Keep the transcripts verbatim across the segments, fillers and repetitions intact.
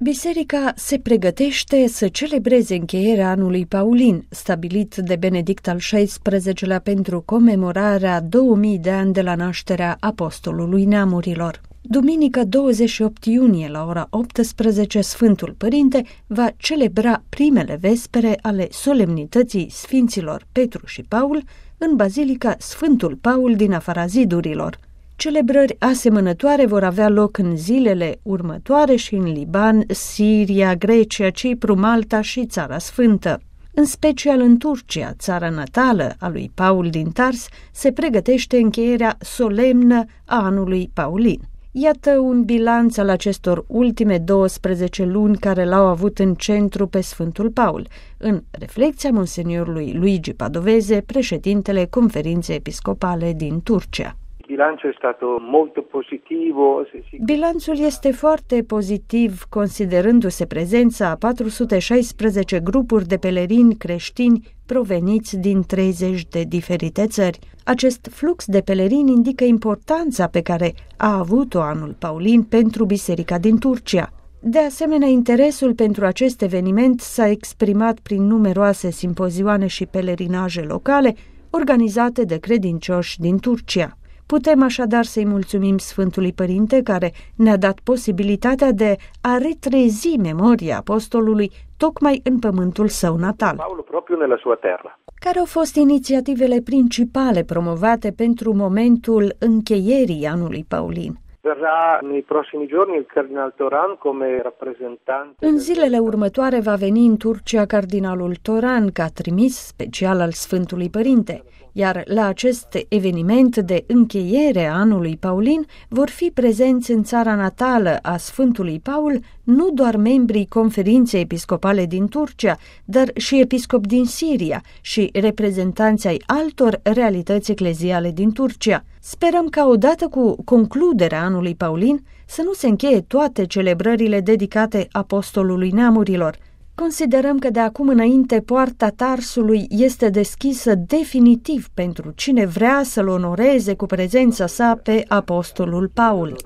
Biserica se pregătește să celebreze încheierea anului Paulin, stabilit de Benedict al șaisprezecelea pentru comemorarea două mii de ani de la nașterea Apostolului Neamurilor. Duminică douăzeci și opt iunie, la ora optsprezece, Sfântul Părinte va celebra primele vespere ale solemnității Sfinților Petru și Paul în Bazilica Sfântul Paul din afara zidurilor. Celebrări asemănătoare vor avea loc în zilele următoare și în Liban, Siria, Grecia, Cipru, Malta și Țara Sfântă. În special în Turcia, țara natală a lui Paul din Tars, se pregătește încheierea solemnă a anului Paulin. Iată un bilanț al acestor ultime douăsprezece luni care l-au avut în centru pe Sfântul Paul, în reflecția monseniorului Luigi Padovese, președintele Conferinței Episcopale din Turcia. Bilanțul este molto positivo. Bilanțul este foarte pozitiv, considerându-se prezența a patru sute șaisprezece grupuri de pelerini creștini proveniți din treizeci de diferite țări. Acest flux de pelerini indică importanța pe care a avut-o anul Paulin pentru biserica din Turcia. De asemenea, interesul pentru acest eveniment s-a exprimat prin numeroase simpozioane și pelerinaje locale organizate de credincioși din Turcia. Putem așadar să-i mulțumim Sfântului Părinte care ne-a dat posibilitatea de a retrezi memoria apostolului tocmai în pământul său natal. Paolo proprio nella sua terra. Care au fost inițiativele principale promovate pentru momentul încheierii anului Paulin? Verrà nei prossimi giorni il cardinal Toran come rappresentante. În zilele următoare va veni în Turcia cardinalul Toran ca trimis special al Sfântului Părinte, iar la acest eveniment de încheiere a anului Paulin vor fi prezenți în țara natală a Sfântului Paul nu doar membrii Conferinței Episcopale din Turcia, dar și episcopi din Siria și reprezentanți ai altor realități ecleziale din Turcia. Sperăm ca odată cu concluderea anului Paulin să nu se încheie toate celebrările dedicate Apostolului Neamurilor. Considerăm că de acum înainte poarta Tarsului este deschisă definitiv pentru cine vrea să-l onoreze cu prezența sa pe Apostolul Paul.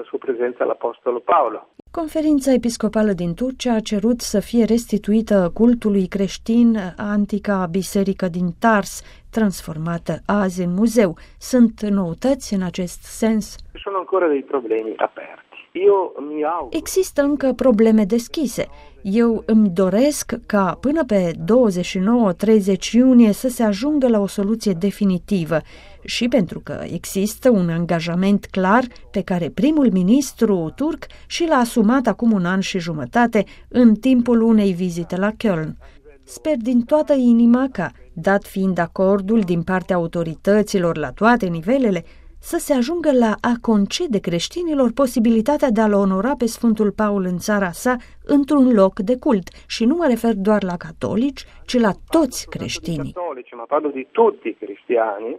Conferința Episcopală din Turcia a cerut să fie restituită cultului creștin antica biserică din Tars, transformată azi în muzeu. Sunt noutăți în acest sens? Sunt ancora dei problemi aperti. Există încă probleme deschise. Eu îmi doresc ca până pe douăzeci și nouă treizeci iunie să se ajungă la o soluție definitivă și pentru că există un angajament clar pe care primul ministru turc și l-a asumat acum un an și jumătate în timpul unei vizite la Köln. Sper din toată inima ca, dat fiind acordul din partea autorităților la toate nivelele, să se ajungă la a concede creștinilor posibilitatea de a-l onora pe Sfântul Paul în țara sa într-un loc de cult. Și nu mă refer doar la catolici, ci la toți creștinii.